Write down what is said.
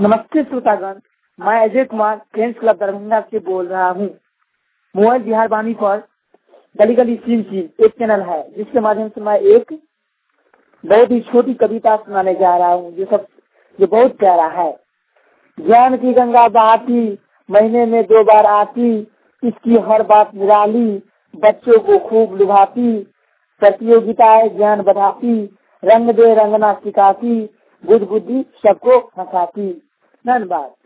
नमस्ते श्रोतागण, मैं अजय कुमार फ्रेंड्स क्लब दरभंगा से बोल रहा हूँ। मोबाइल बिहार वाणी पर गली गली सीन सीन एक चैनल है, जिसके माध्यम से मैं एक बहुत ही छोटी कविता सुनाने जा रहा हूँ, जो बहुत प्यारा है। ज्ञान की गंगा बहाती, महीने में 2 बार आती, इसकी हर बात निराली, बच्चों को खूब लुभाती, प्रतियोगिताएं ज्ञान बढ़ाती, रंग दे रंगना सिखाती, बुद्ध बुद्धि सबको हंसाती। धन्यवाद।